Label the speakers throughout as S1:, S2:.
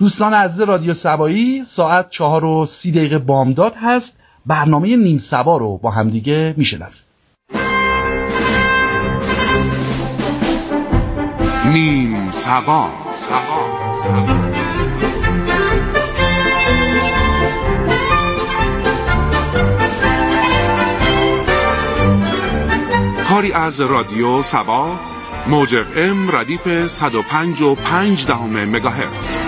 S1: دوستان عزیز رادیو سبایی، ساعت 4:30 بامداد هست. برنامه نیم سبا رو با همدیگه میشنویم.
S2: نیم سبا. کاری از رادیو سبا، موج FM ردیف 105.5 مگاهرتز.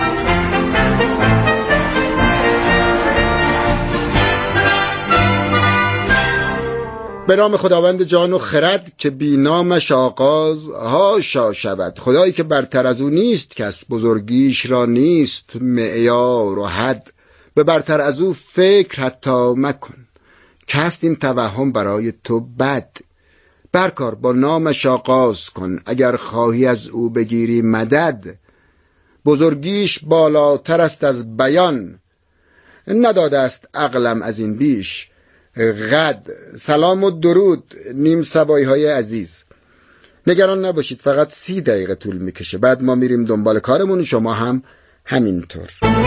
S3: به نام خداوند جان و خرد که بی نامش آغاز هاشا شود. خدایی که برتر از او نیست، کس بزرگیش را نیست معیار و حد. به برتر از او فکر حتی مکن، که هست این توهم برای تو بد. برکار با نامش آغاز کن، اگر خواهی از او بگیری مدد. بزرگیش بالاتر است از بیان، نداده است عقلم از این بیش قد. سلام و درود نیم سبایی های عزیز. نگران نباشید، فقط 30 دقیقه طول میکشه، بعد ما میریم دنبال کارمون، شما هم همینطور.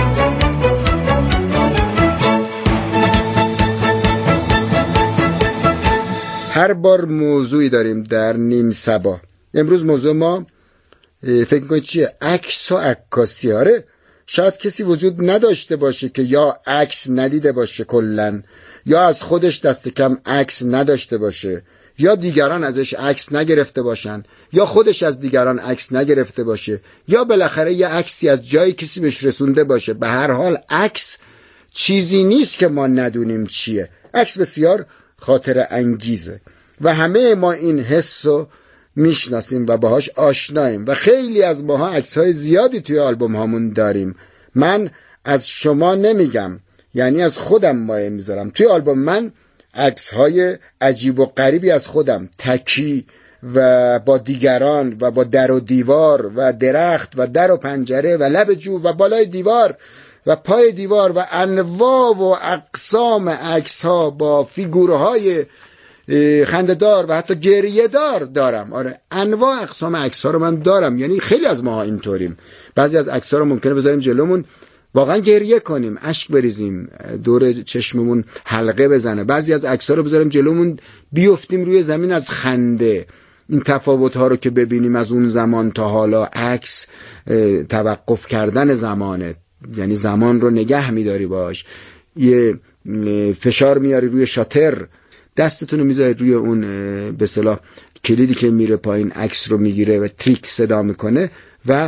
S3: هر بار موضوعی داریم در نیم سبا. امروز موضوع ما فکر میکنید چیه؟ عکس و عکاسی. آره، شاید کسی وجود نداشته باشه که یا عکس ندیده باشه کلن، یا از خودش دست کم عکس نداشته باشه، یا دیگران ازش عکس نگرفته باشن، یا خودش از دیگران عکس نگرفته باشه، یا بالاخره یه عکسی از جایی کسی بهش رسونده باشه. به هر حال عکس چیزی نیست که ما ندونیم چیه. عکس بسیار خاطر انگیزه و همه ما این حسو میشناسیم و باهاش آشناییم و خیلی از ماها عکس‌های زیادی توی آلبوم هامون داریم. من از شما نمیگم، یعنی از خودم مایه میذارم. توی آلبوم من عکس‌های عجیب و غریبی از خودم، تکی و با دیگران و با در و دیوار و درخت و در و پنجره و لب جو و بالای دیوار و پای دیوار و انواع و اقسام عکس‌ها با فیگورهای خنده‌دار و حتی گریه‌دار دارم. آره، انواع اقسام عکس‌ها رو من دارم. یعنی خیلی از ماها اینطوریم. بعضی از عکس‌ها رو ممکنه بذاریم جلومون واقعا گریه کنیم، اشک بریزیم، دور چشممون حلقه بزنه. بعضی از عکس‌ها رو بذاریم جلومون بیفتیم روی زمین از خنده. این تفاوت‌ها رو که ببینیم از اون زمان تا حالا، عکس توقف کردن زمانه، یعنی زمان رو نگه می‌داری باش. یه فشار میاری روی شاتر، دستتون رو میذارید روی اون به اصطلاح کلیدی که میره پایین، عکس رو میگیره و تریک صدا میکنه و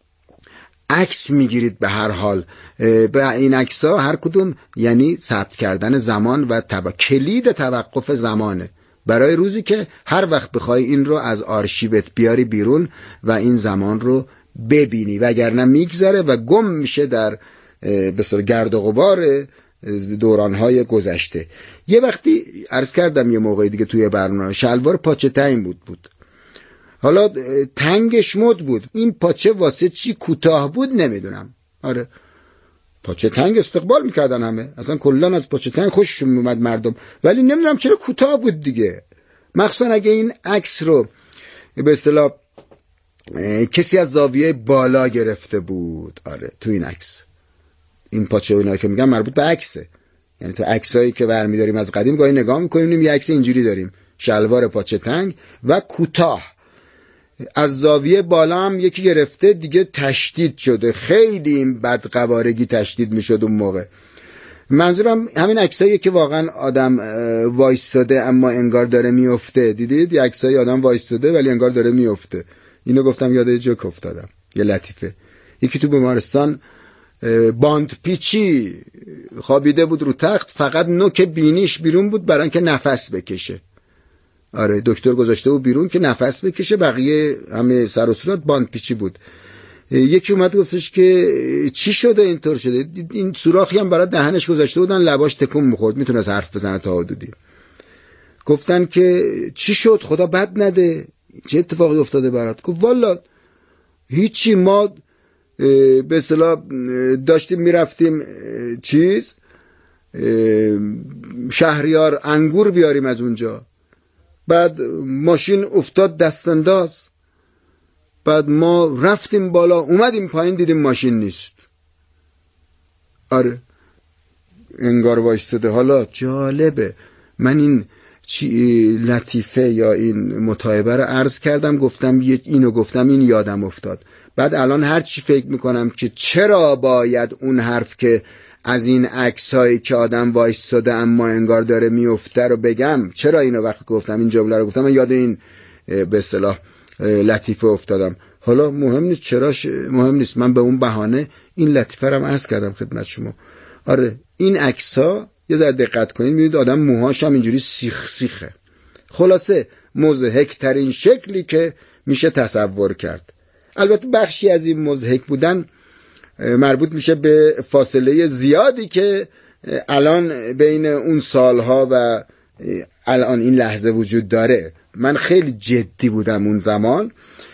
S3: عکس میگیرید. به هر حال به این عکس‌ها هر کدوم یعنی ثبت کردن زمان و کلید توقف زمانه، برای روزی که هر وقت بخوای این رو از آرشیوت بیاری بیرون و این زمان رو ببینی، وگرنه میگذره و گم میشه در به اصطلاح گرد و غبار دورانهای گذشته. یه وقتی عرض کردم یه موقعی دیگه توی برنامه، شلوار پاچه تنگ بود. حالا تنگش مد بود، این پاچه واسه چی کوتاه بود نمیدونم. آره، پاچه تنگ استقبال میکردن همه، اصلا کلان از پاچه تنگ خوششون میومد مردم، ولی نمیدونم چرا کوتاه بود دیگه. مخصوصا اگه این عکس رو به اصطلاح کسی از زاویه بالا گرفته بود. آره، تو این عکس این پاچه اینا که میگم مربوط به عکسه. یعنی تو عکسایی که برمی‌داریم از قدیم گاهی نگاه می‌کنیم یه عکس اینجوری داریم، شلوار پاچه تنگ و کوتاه، از زاویه بالا هم یکی گرفته دیگه تشدید شده. خیلی این بدقوارگی تشدید میشد اون موقع. منظورم همین عکسایی که واقعا آدم وایستاده اما انگار داره میفته. دیدید یه عکسای آدم وایستاده ولی انگار داره میفته. اینو گفتم یاد یه جوک افتادم، یه لطیفه. یکی تو بیمارستان باند پیچی خوابیده بود رو تخت، فقط نوک بینیش بیرون بود برای اینکه نفس بکشه. آره، دکتر گذاشته بود بیرون که نفس بکشه، بقیه همه سر و صورت باند پیچی بود. یکی اومد گفتش که چی شده اینطور شده؟ این سوراخی هم برای دهنش گذاشته بودن، لباش تکون می‌خورد، میتونست حرف بزنه تا حدودی. گفتن که چی شد؟ خدا بد نده، چه اتفاقی افتاده برات؟ گفت والا هیچی، ما به اصطلاح داشتیم میرفتیم شهریار انگور بیاریم از اونجا، بعد ماشین افتاد دستانداز، بعد ما رفتیم بالا اومدیم پایین دیدیم ماشین نیست. آره انگار وایستاده. حالا جالبه، من این لطیفه یا این مطایبه رو عرض کردم، گفتم اینو گفتم، این یادم افتاد. بعد الان هر چی فکر میکنم که چرا باید اون حرف که از این عکسایی که آدم وایستاده اما انگار داره میفته رو بگم، چرا اینو وقت گفتم این جمله رو گفتم، من یاد این به اصطلاح لطیفه افتادم. حالا مهم نیست چراش مهم نیست، من به اون بهانه این لطیفه رو عرض کردم خدمت شما. آره این عکس‌ها یه ذره دقت کنید میبینید آدم موهاش هم اینجوری سیخ سیخه. خلاصه مضحک ترین شکلی که میشه تصور کرد. البته بخشی از این مضحک بودن مربوط میشه به فاصله زیادی که الان بین اون سالها و الان این لحظه وجود داره. من خیلی جدی بودم اون زمان،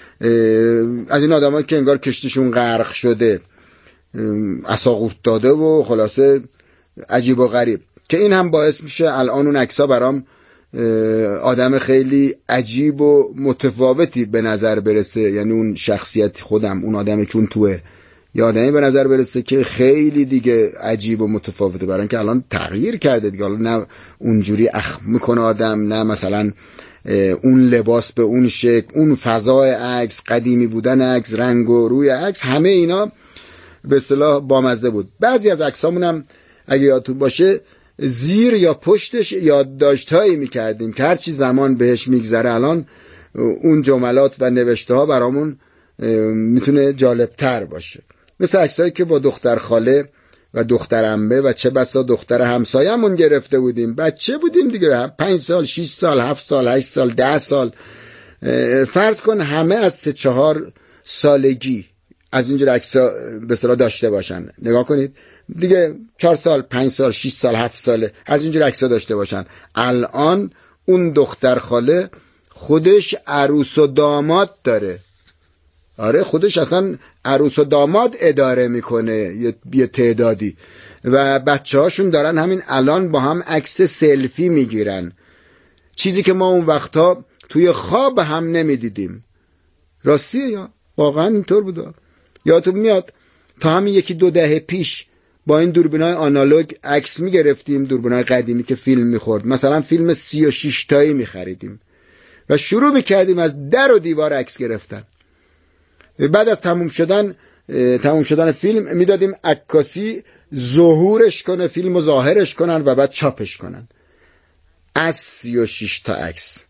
S3: از این آدمایی که انگار کشتیشون غرق شده، عصاقورت داده و خلاصه عجیب و غریب، که این هم باعث میشه الان اون عکس‌ها برام آدم خیلی عجیب و متفاوتی به نظر برسه. یعنی اون شخصیت خودم، اون آدمی که اون توه، یه آدمی به نظر برسه که خیلی دیگه عجیب و متفاوته، برای اینکه الان تغییر کرده دیگه. حالا نه اونجوری اخم میکنه آدم، نه مثلا اون لباس به اون شکل، اون فضای عکس، قدیمی بودن عکس، رنگ و روی عکس، همه اینا به اصطلاح بامزه بود. بعضی از عکسامون هم اگه یادتون باشه زیر یا پشتش یادداشت‌هایی می‌کردیم که هرچی زمان بهش میگذره الان اون جملات و نوشته ها برامون میتونه جالبتر باشه. مثل عکسایی که با دختر خاله و دختر عمه و چه بسا دختر همسایه‌مون گرفته بودیم. بچه بودیم دیگه، 5 سال، 6 سال، 7 سال، 8 سال، 10 سال، فرض کن همه از 3-4 سالگی از اینجور عکس‌ها به اصطلاح داشته باشن. نگاه کنید دیگه 4 سال، 5 سال، 6 سال، 7 ساله از اینجور عکس‌ها داشته باشن. الان اون دختر خاله خودش عروس و داماد داره. آره خودش اصلا عروس و داماد اداره میکنه یه تعدادی، و بچه هاشون دارن همین الان با هم عکس سلفی میگیرن، چیزی که ما اون وقتها توی خواب هم نمیدیدیم. راستیه یا واقعا اینطور بوده؟ یادتون میاد تا همین 1-2 دهه پیش با این دوربینای آنالوگ عکس میگرفتیم، دوربینای قدیمی که فیلم میخورد، مثلا فیلم 36 تایی میخریدیم و شروع میکردیم از در و دیوار عکس گرفتن. بعد از تموم شدن فیلم میدادیم عکاسی ظهورش کنه، فیلمو ظاهرش کنن و بعد چاپش کنن. از 36 تا عکس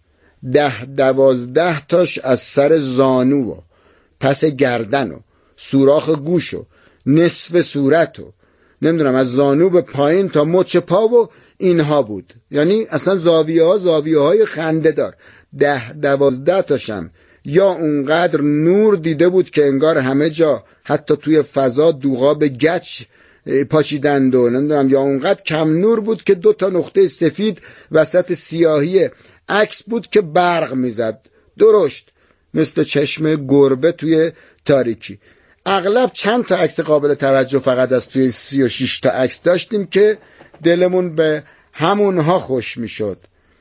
S3: 10-12 تاش از سر زانو و پس گردن و سوراخ گوش و نصف صورت و نمیدونم از زانو به پایین تا مچ پا و اینها بود. یعنی اصلا زاویه های خنده دار. 10-12 تاشم یا اونقدر نور دیده بود که انگار همه جا حتی توی فضا دوغاب گچ پاشیدند و نمیدونم، یا اونقدر کم نور بود که 2 تا نقطه سفید وسط سیاهی عکس بود که برق میزد درشت مثل چشم گربه توی تاریکی. اغلب چند تا عکس قابل توجه فقط از توی 36 تا عکس داشتیم که دلمون به همونها خوش میشد.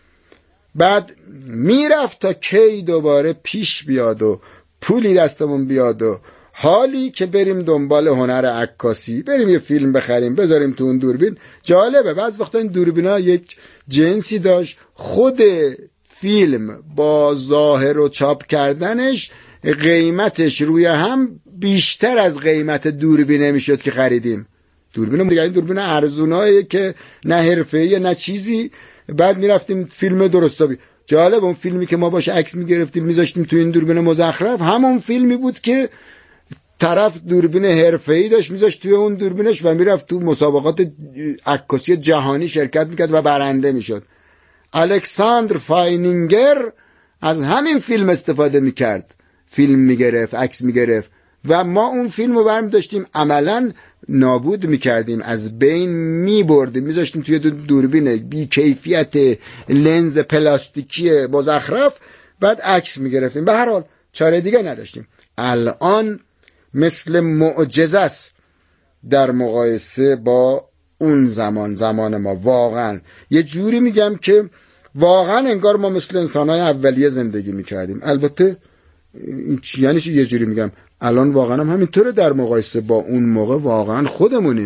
S3: بعد میرفت تا کی دوباره پیش بیاد و پولی دستمون بیاد و حالی که بریم دنبال هنر عکاسی، بریم یه فیلم بخریم بذاریم تو اون دوربین. جالبه بعض وقتا این دوربینا یک جنسی داشت، خود فیلم با ظاهر و چاپ کردنش قیمتش روی هم بیشتر از قیمت دوربینه میشد که خریدیم. دوربین دیگه این دوربین ارزوناییه که نه حرفه‌ایه نه چیزی. بعد میرفتیم فیلم درستابی. جالب اون فیلمی که ما باش عکس میگرفتیم میذاشتیم تو این دوربین مزخرف همون فیلمی بود که طرف دوربین حرفه‌ای داشت میذاشت توی اون دوربینش و میرفت تو مسابقات عکاسی جهانی شرکت میکرد و برنده میشد. الکساندر فاینینگر از همین فیلم استفاده میکرد، فیلم میگرفت، عکس میگرفت و ما اون فیلم رو برمی داشتیم عملا نابود میکردیم، از بین میبردیم، میذاشتیم توی دوربین بی کیفیت لنز پلاستیکی مزخرف، بعد عکس میگرفتیم. به هر حال چاره دیگه نداشتیم. الان مثل معجزه است در مقایسه با اون زمان ما. واقعا یه جوری میگم که واقعا انگار ما مثل انسانهای اولیه زندگی میکردیم. البته یعنی چی یه جوری میگم، الان واقعا هم همینطوره در مقایسه با اون موقع واقعا خودمونیم.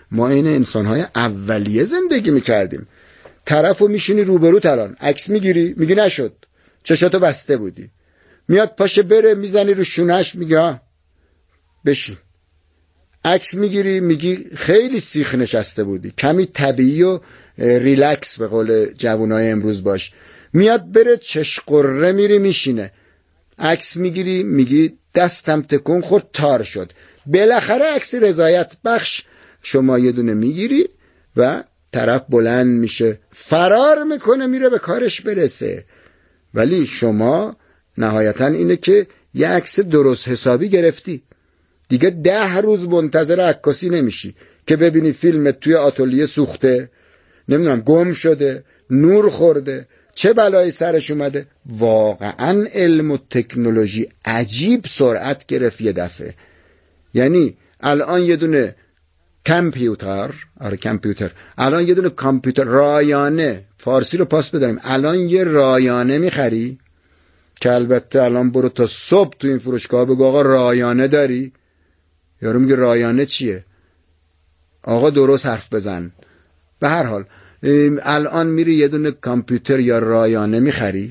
S3: ما این انسان‌های اولیه زندگی میکردیم. طرفو میشونی روبرو الان عکس میگیری، میگی نشد، چشاتو بسته بودی، میاد پاشه بره میزنی رو شونش، میگه بشین. عکس میگیری، میگی خیلی سیخ نشسته بودی، کمی طبیعی و ریلکس به قول جوانای امروز باش. میاد بره چشقره میری میشینه، عکس میگیری، میگی دستم تکون خورد تار شد. بالاخره عکس رضایت بخش شما یه دونه میگیری و طرف بلند میشه فرار میکنه میره به کارش برسه. ولی شما نهایتا اینه که یه عکس درست حسابی گرفتی، دیگه 10 روز منتظر عکاسی نمیشی که ببینی فیلمت توی آتلیه سوخته، نمیدونم گم شده، نور خورده، چه بلایی سرش اومده. واقعا علم و تکنولوژی عجیب سرعت گرفت یه دفعه. یعنی الان یه دونه کامپیوتر، الان یه دونه کامپیوتر رایانه، فارسی رو پاس بداریم، الان یه رایانه میخری که البته الان برو تا صبح تو این فروشگاه بگو آقا رایانه داری؟ یارو میگه رایانه چیه؟ آقا درست حرف بزن. به هر حال الان میری یه دونه کامپیوتر یا رایانه میخری،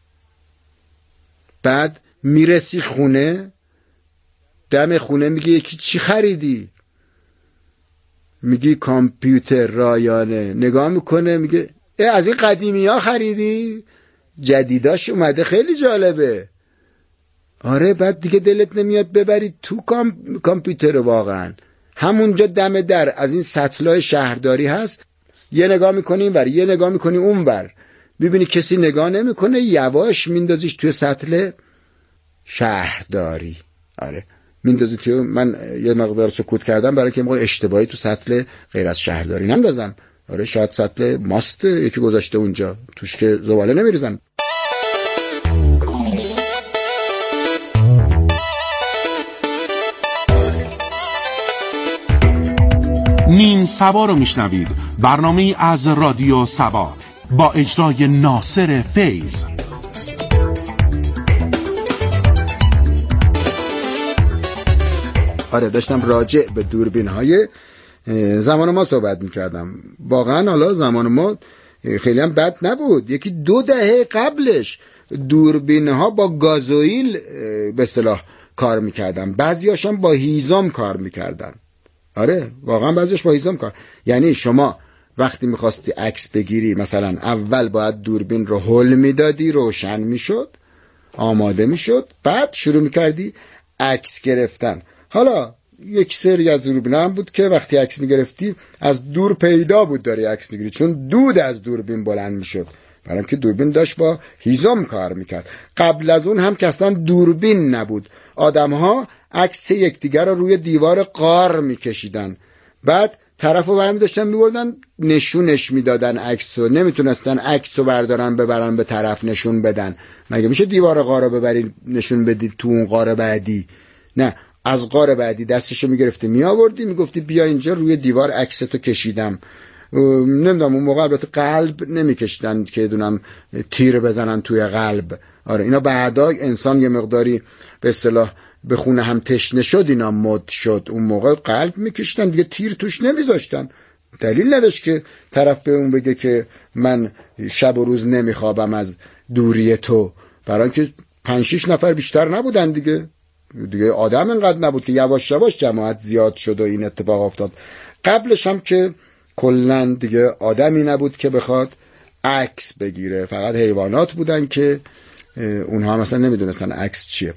S3: بعد میرسی خونه، دم خونه میگه یکی چی خریدی؟ میگی کامپیوتر رایانه. نگاه میکنه میگه از این قدیمی ها خریدی؟ جدیداش اومده خیلی جالبه. آره، بعد دیگه دلت نمیاد ببری تو کامپیوتر. واقعا همونجا دم در از این سطلای شهرداری هست، یه نگاه میکنی این بر، یه نگاه میکنی اون بر، ببینی کسی نگاه نمیکنه، یواش میندازیش توی سطل شهرداری. آره میندازی توی. من یه مقدار سکوت کردم برای که موقع اشتباهی تو سطل غیر از شهرداری نندازم. آره شاید سطل ماست یکی گذاشته اونجا توش که زباله نمیریزن.
S2: نیم سبا رو میشنوید، برنامه‌ای از رادیو سبا با اجرای ناصر فیض.
S3: آره داشتم راجع به دوربین‌های زمان ما صحبت میکردم. واقعا حالا زمان ما خیلی هم بد نبود. 1-2 دهه قبلش دوربین‌ها با گازوئیل به اصطلاح کار میکردن، بعضیاش هم با هیزم کار میکردن. آره واقعا بعضیش با هیزم کار. یعنی شما وقتی میخواستی عکس بگیری مثلا اول باید دوربین رو هل میدادی، روشن میشد، آماده میشد، بعد شروع میکردی عکس گرفتن. حالا یک سری از دوربین هم بود که وقتی عکس میگرفتی از دور پیدا بود داری عکس میگیری، چون دود از دوربین بلند میشد، برای اینکه دوربین داشت با هیزم کار میکرد. قبل از اون هم که اصلا دوربین نبود، آدم‌ها عکس یکدیگر رو روی دیوار غار میکشیدن، بعد طرفو برمی داشتن میبردن نشونش میدادن عکسو، نمیتونستن عکسو بردارن ببرن به طرف نشون بدن. مگه میشه دیوار غار رو ببری نشون بدی تو اون غار بعدی؟ نه، از غار بعدی دستشو میگرفتی میآوردی میگفتی بیا اینجا روی دیوار عکستو کشیدم. نمیدونم اون موقع البته قلب نمیکشیدن که دونم تیر بزنن توی قلب. آره اینا بعدا انسان یه مقداری به اصطلاح به خونه هم تشنه شد، اینا مد شد. اون موقع قلب میکشیدن دیگه، تیر توش نمیذاشتن. دلیل نداشت که طرف به اون بگه که من شب و روز نمیخوابم از دوری تو، برای اینکه 5-6 نفر بیشتر نبودن دیگه آدم اینقدر نبود که یواش یواش جماعت زیاد شد و این اتفاق افتاد. قبلش هم که کلن دیگه آدمی نبود که بخواد عکس بگیره، فقط حیوانات بودن که اونها مثلا نمیدونستن عکس چیه.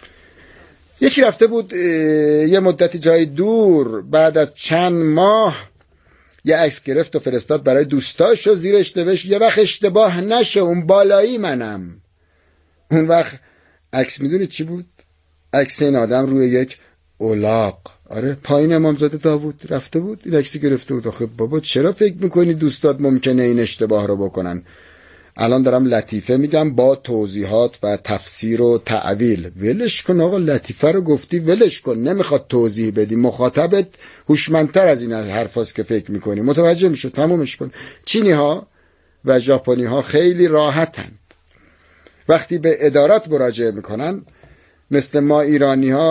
S3: یکی رفته بود یه مدتی جای دور، بعد از چند ماه یه عکس گرفت و فرستاد برای دوستاش و زیرش نوشت یه وقت اشتباه نشه اون بالایی منم. اون وقت عکس میدونید چی بود؟ عکس این آدم روی یک الاغ. آره پایین امامزاده داوود رفته بود این عکسی گرفته بود. آخه بابا چرا فکر میکنی دوستات ممکنه این اشتباه رو بکنن؟ الان دارم لطیفه میگم با توضیحات و تفسیر و تعویل. ولش کن آقا، لطیفه رو گفتی ولش کن، نمیخواد توضیح بدی، مخاطبت هوشمندتر از این حرفاست که فکر میکنی، متوجه میشه، تمومش کن. چینی ها و ژاپنی ها خیلی راحتن، وقتی به ادارات مراجعه میکنن مثل ما ایرانی ها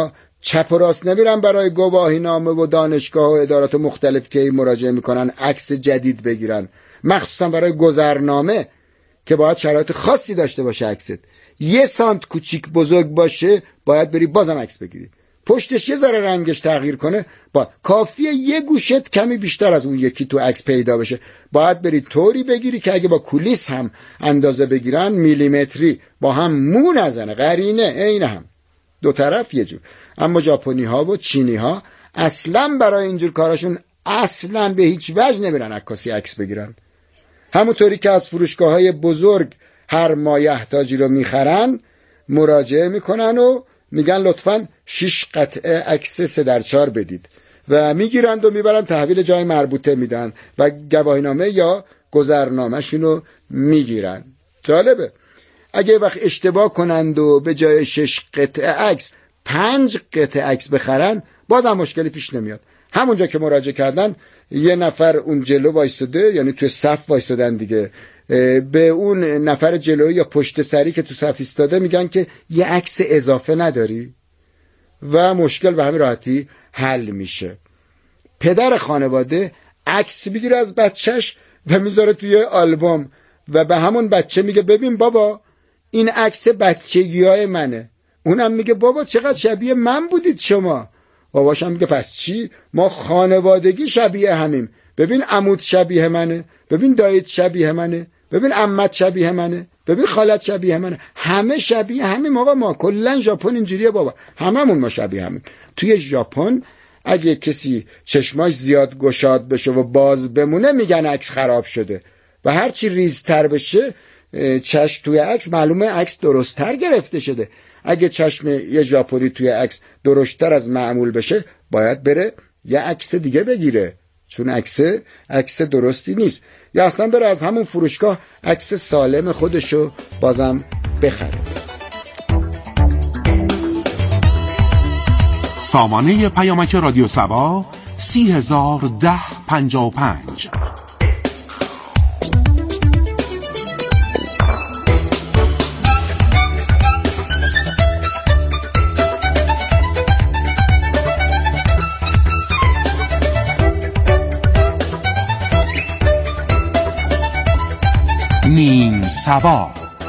S3: چپ و راست نمیرن برای گواهی نامه و دانشگاه و ادارات مختلف که مراجعه میکنن عکس جدید بگیرن، مخصوصا برای گذرنامه که باید شرایط خاصی داشته باشه. عکست 1 سانت کوچیک بزرگ باشه باید بری بازم عکس بگیری. پشتش یه ذره رنگش تغییر کنه کافیه یه گوشت کمی بیشتر از اون یکی تو عکس پیدا بشه، باید بری طوری بگیری که اگه با کولیس هم اندازه بگیرن میلیمتری با هم مو نزنه، قرینه عین هم، دو طرف یه جور. اما ژاپنی ها و چینی ها اصلا برای اینجور کاراشون اصلا به هیچ وجه نمیرن عکاسی عکس بگیرن. همونطوری که از فروشگاه‌های بزرگ هر مایحتاجی رو میخرن، مراجعه میکنن و میگن لطفاً 6 قطعه عکس 3x4 بدید و میگیرند و میبرن تحویل جای مربوطه میدن و گواهینامه یا گذرنامه‌شون رو میگیرن. جالبه اگه وقت اشتباه کنند و به جای 6 قطعه عکس 5 قطعه عکس بخرن، بازم مشکلی پیش نمیاد. همونجا که مراجعه کردن یه نفر اون جلو وایستاده، یعنی توی صف وایستادن دیگه، به اون نفر جلوی یا پشت سری که تو صف ایستاده میگن که یه عکس اضافه نداری و مشکل به همین راحتی حل میشه. پدر خانواده عکس بگیره از بچهش و میذاره توی آلبوم و به همون بچه میگه ببین بابا این عکس بچگیای منه. اونم میگه بابا چقدر شبیه من بودید شما. باباش هم میگه پس چی؟ ما خانوادگی شبیه همیم. ببین عموت شبیه منه، ببین دایت شبیه منه، ببین عمت شبیه منه، ببین خالت شبیه منه، همه شبیه همیم. آقا ما کلا ژاپن اینجوریه بابا، هممون ما شبیه همیم. توی ژاپن اگه کسی چشماش زیاد گشاد بشه و باز بمونه میگن عکس خراب شده و هرچی ریزتر بشه چشم توی عکس معلومه عکس درست‌تر گرفته شده. اگه چشم یه ژاپنی توی عکس درشت‌تر از معمول بشه باید بره یه عکس دیگه بگیره، چون عکس درستی نیست، یا اصلا بره از همون فروشگاه عکس سالم خودشو بازم بخره.
S2: سامانه پیامک رادیو سبا 301055. نیم سبا.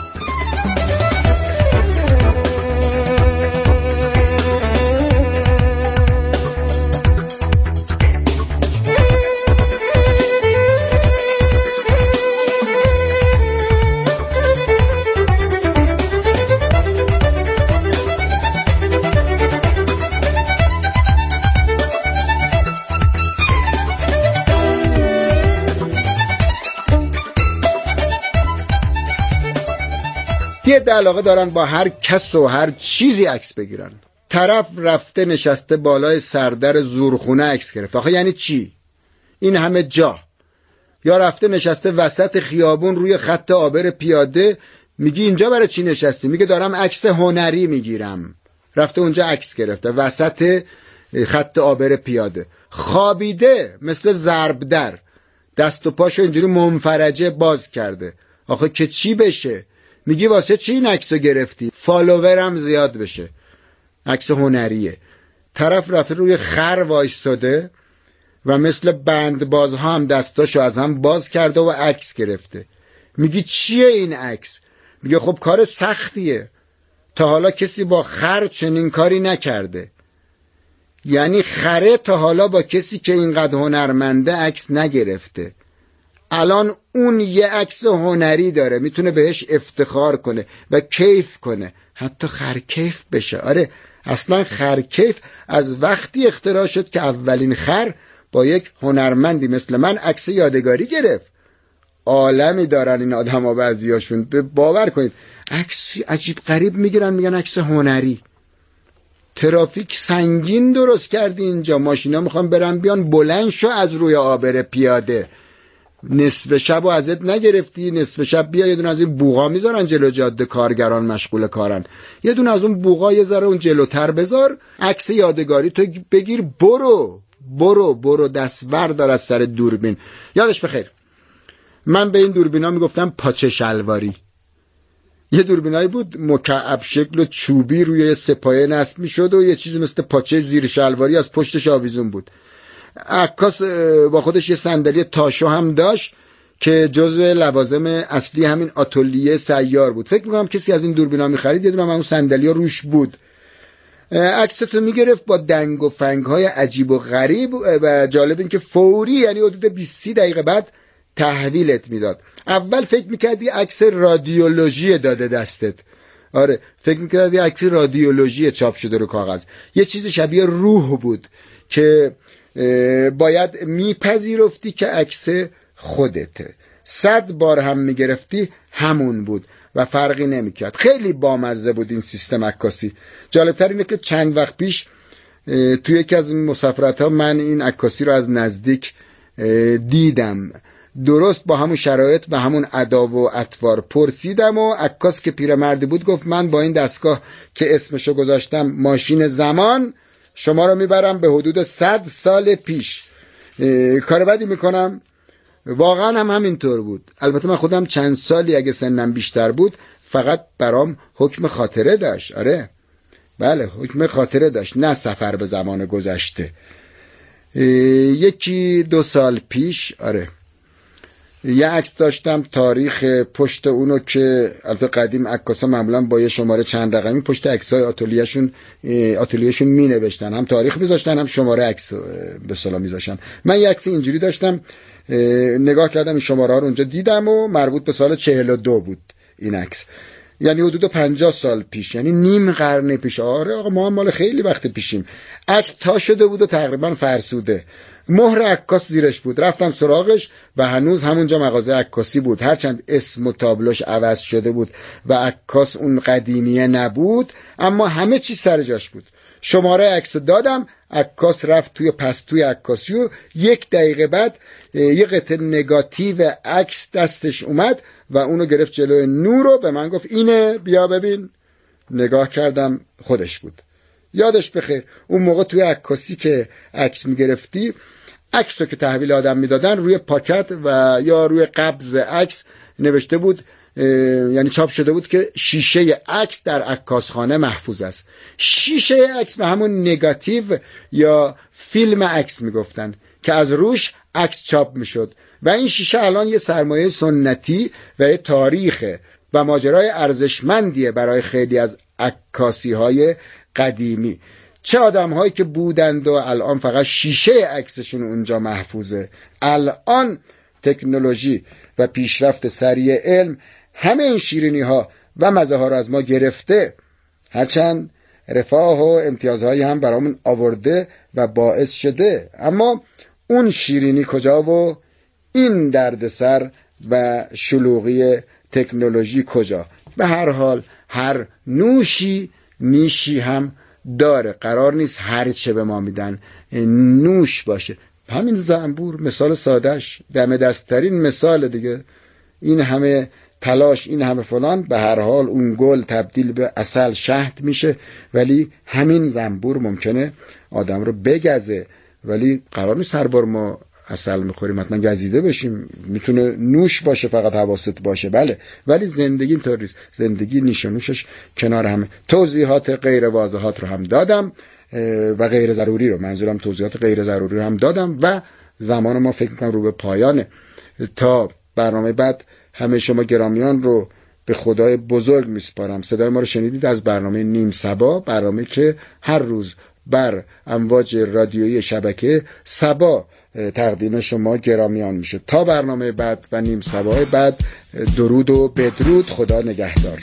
S3: یه علاقه دارن با هر کس و هر چیزی عکس بگیرن. طرف رفته نشسته بالای سردر زورخونه عکس گرفت. آخه یعنی چی؟ این همه جا. یا رفته نشسته وسط خیابون روی خط عابر پیاده، میگی اینجا برای چی نشستی؟ میگه دارم عکس هنری میگیرم. رفته اونجا عکس گرفته وسط خط عابر پیاده. خوابیده مثل ضربدر، دست و پاشو اینجوری منفرجه باز کرده. آخه که چی بشه؟ میگی واسه چی این عکسو گرفتی؟ فالوورم زیاد بشه. عکس هنریه. طرف رفته روی خر وایستاده و مثل بندبازها هم دستاشو از هم باز کرده و عکس گرفته. میگی چیه این عکس؟ میگه خب کار سختیه، تا حالا کسی با خر چنین کاری نکرده. یعنی خره تا حالا با کسی که اینقدر هنرمنده عکس نگرفته. الان اون یه عکس هنری داره، میتونه بهش افتخار کنه و کیف کنه، حتی خرکیف بشه. آره اصلا خرکیف از وقتی اختراع شد که اولین خر با یک هنرمندی مثل من عکس یادگاری گرفت. عالمی دارن این آدم ها بعضیاشون، باور کنید عکس عجیب غریب میگیرن میگن عکس هنری. ترافیک سنگین درست کردی اینجا، ماشینا میخوان برن بیان، بلند شو از روی عابر پیاده. نصف شب و ازت نگرفتی؟ نصف شب بیا یه دونه از این بوغا میذارن جلو جاده، کارگران مشغول کارن، یه دونه از اون بوغا یه ذره اون جلوتر بذار، عکس یادگاری تو بگیر، برو دست بردار از سر دوربین. یادش بخیر من به این دوربینا میگفتم پاچه شلواری. یه دوربینایی بود مکعب شکل و چوبی روی سپایه نصب میشد و یه چیزی مثل پاچه زیر شلواری از پشتش آویزون بود. عکاس با خودش یه صندلی تاشو هم داشت که جزو لوازم اصلی همین آتلیه سیار بود. فکر میکنم کسی از این دوربینا میخرید، یه دونه همون صندلی روش بود. عکستو میگرفت با دنگ و فنگ های عجیب و غریب و جالب این که فوری، یعنی حدود 20 دقیقه بعد تحویلت میداد. اول فکر میکردی عکس رادیولوژی داده دستت، آره فکر میکردی عکس رادیولوژی چاپ شده رو کاغذ. یه چیز شبیه روح بود که باید میپذیرفتی که عکس خودته. 100 بار هم میگرفتی همون بود و فرقی نمیکرد. خیلی بامزه بود این سیستم عکاسی. جالبتر اینه که چند وقت پیش توی یکی از مسافرت ها من این عکاسی رو از نزدیک دیدم. درست با همون شرایط و همون ادا و اطوار پرسیدم و عکاس که پیرمردی بود گفت من با این دستگاه که اسمشو گذاشتم ماشین زمان شما رو میبرم به حدود 100 سال پیش. کار بدی میکنم؟ واقعا هم همینطور بود. البته من خودم چند سالی اگه سنم بیشتر بود فقط برام حکم خاطره داشت. آره بله حکم خاطره داشت، نه سفر به زمان گذشته. 1-2 سال پیش آره یه عکس داشتم، تاریخ پشت اونو که البته قدیم عکاسا معمولا با یه شماره چند رقمی پشت عکسای آتلیهشون می نوشتن، هم تاریخ میذاشتن هم شماره عکس به صلاح میذاشتن. من یه عکس اینجوری داشتم، نگاه کردم این شماره ها رو اونجا دیدم و مربوط به سال 42 بود این عکس، یعنی حدود 50 سال پیش، یعنی نیم قرن پیش. آره آقا ما هم مال خیلی وقت پیشیم. عکس تا شده بود و تقریبا فرسوده، مهر عکاس زیرش بود. رفتم سراغش و هنوز همونجا مغازه عکاسی بود، هرچند اسم و تابلوش عوض شده بود و عکاس اون قدیمیه نبود، اما همه چیز سر جاش بود. شماره عکس دادم، عکاس رفت توی پستوی عکاسی و 1 دقیقه بعد یه قطعه نگاتیو عکس دستش اومد و اونو گرفت جلوی نور و به من گفت اینه بیا ببین. نگاه کردم خودش بود. یادش بخیر اون موقع توی عکاسی که عکس میگرفتی، عکسو که تحویل آدم میدادن روی پاکت و یا روی قبض عکس نوشته بود، یعنی چاپ شده بود که شیشه عکس در عکاسخانه محفوظ است. شیشه عکس به همون نگاتیو یا فیلم عکس میگفتن که از روش عکس چاپ میشد و این شیشه الان یه سرمایه سنتی و یه تاریخه و ماجرای ارزشمندیه برای خیلی از عکاسی های قدیمی. چه آدم هایی که بودند و الان فقط شیشه عکسشون اونجا محفوظه. الان تکنولوژی و پیشرفت سریع علم همه این شیرینی ها و مزه ها رو از ما گرفته، هرچند رفاه و امتیازهایی هم برامون آورده و باعث شده، اما اون شیرینی کجا و این دردسر و شلوغی تکنولوژی کجا؟ به هر حال هر نوشی نیشی هم داره. قرار نیست هر چه به ما میدن نوش باشه. همین زنبور مثال سادهش دم دستترین مثال دیگه. این همه تلاش، این همه فلان، به هر حال اون گل تبدیل به عسل شهد میشه، ولی همین زنبور ممکنه آدم رو بگزه. ولی قرار نیست هر بار ما عسل میخوریم حتما گزیده بشیم. میتونه نوش باشه، فقط حواست باشه. بله، ولی زندگی اینطور نیست. زندگی نیش و نوشش کنار همه. توضیحات غیر واضحات رو هم دادم و غیر ضروری رو، منظورم توضیحات غیر ضروری رو هم دادم و زمان ما فکر میکنم رو به پایانه. تا برنامه بعد همه شما گرامیان رو به خدای بزرگ میسپارم. صدای ما رو شنیدید از برنامه نیم صبا، برنامه که هر روز بر امواج رادیویی شبکه صبا تقدیم شما گرامیان میشه. تا برنامه بعد و نیم صبای بعد، درود و بدرود. خدا نگهدار.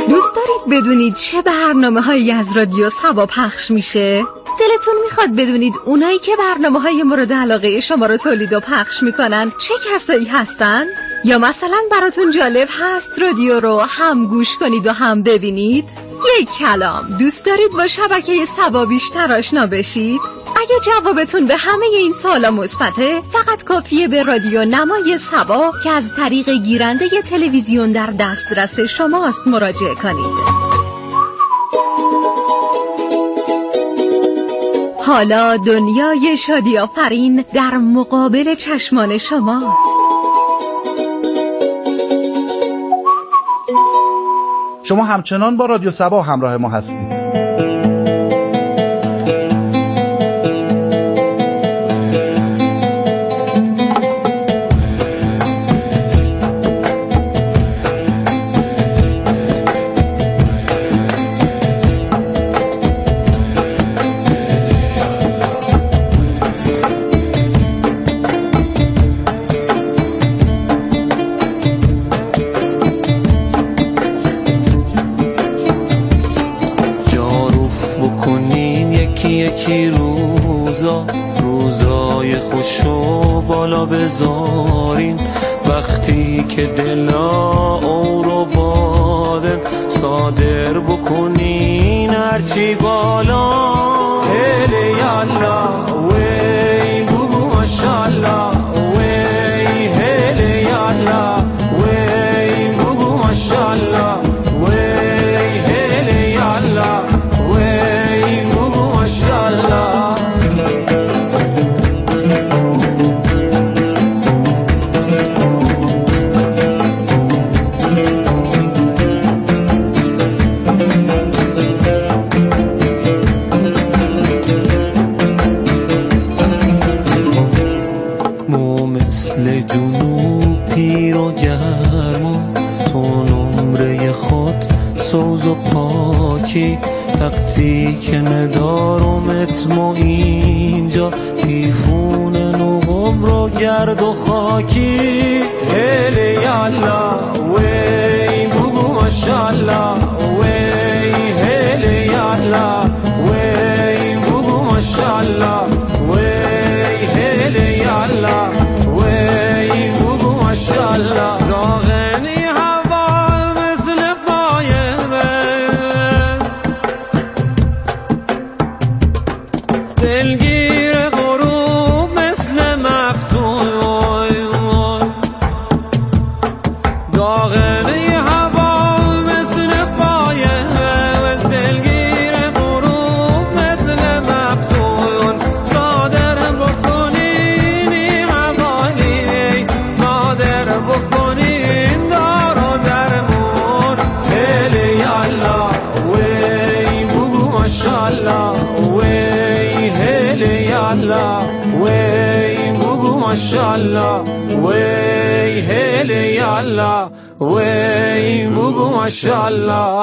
S4: دوست دارید بدونید چه برنامه‌هایی از رادیو سبا پخش میشه؟ دلتون میخواد بدونید اونایی که برنامه‌های مورد علاقه شما رو تولید و پخش میکنن چه کسایی هستن؟ یا مثلا براتون جالب هست رادیو رو هم گوش کنید و هم ببینید؟ یک کلام، دوست دارید با شبکه سبا بیشتر آشنا بشید؟ اگه جوابتون به همه این سوالا مثبته، فقط کافیه به رادیو نمای سبا که از طریق گیرنده تلویزیون در دسترس شماست مراجعه کنید. حالا دنیای شادی آفرین در مقابل چشمان شماست.
S1: شما همچنان با رادیو سبا همراه ما هستید.
S5: یکی روزای خوشو بالا بذارین، وقتی که دلا اورو بادن صادر بکنین هرچی بالا. هلی یالا وی بگو ماشالله وی، هلی یالا وی بگو ماشالله وی، هلی یالا وی بگو ماشالله. مو مثل جنوب پیر و گرما، تو نمره خود سوز و پاکی، وقتی که ندارمت ما اینجا تیفون نقم رو گرد و خاکی. هلی یالا وی بگو ماشالله وی، هلی یالا وی بگو ماشالله وی، هلی یالا وی بگو ماشالله. داغنی هوا مثل فایمه، دلگیر غروب مثل مفتون، داغنی هوا مثل فایمه، دلگیر غروب مثل مفتون. صادر بکنین حوالی، صادر بکنین دار و درمون. هلی یالا وی بگو ماشالله وی، هلی یالا وی بگو ماشالله وی، هلی یالا وی بگو ماشالله.